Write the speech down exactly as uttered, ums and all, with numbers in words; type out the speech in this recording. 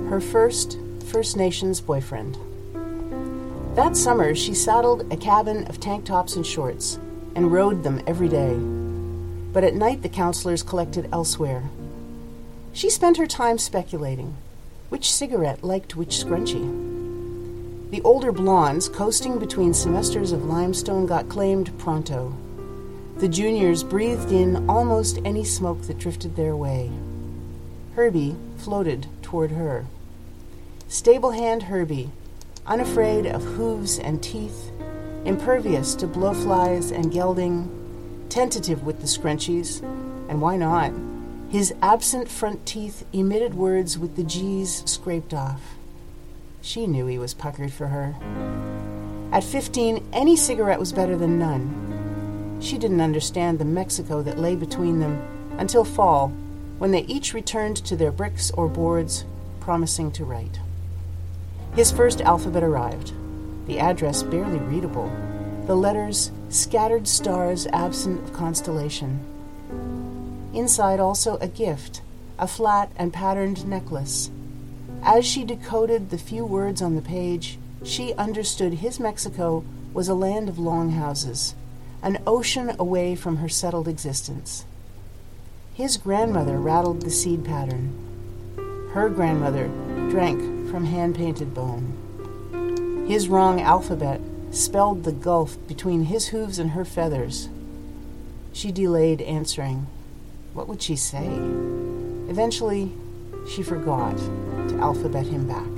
her first First Nations boyfriend. That summer, she saddled a cabin of tank tops and shorts and rode them every day. But at night, the counselors collected elsewhere. She spent her time speculating which cigarette liked which scrunchie. The older blondes, coasting between semesters of limestone, got claimed pronto. The juniors breathed in almost any smoke that drifted their way. Herbie floated toward her. Stable-hand Herbie, unafraid of hooves and teeth, impervious to blowflies and gelding, tentative with the scrunchies, and why not? His absent front teeth emitted words with the G's scraped off. She knew he was puckered for her. At fifteen, any cigarette was better than none. She didn't understand the Mexico that lay between them until fall, when they each returned to their bricks or boards, promising to write. His first alphabet arrived, the address barely readable, the letters scattered stars absent of constellation. Inside also a gift, a flat and patterned necklace. As she decoded the few words on the page, she understood his Mexico was a land of long houses, an ocean away from her settled existence. His grandmother rattled the seed pattern. Her grandmother drank from hand-painted bone. His wrong alphabet spelled the gulf between his hooves and her feathers. She delayed answering. What would she say? Eventually, she forgot to alphabet him back.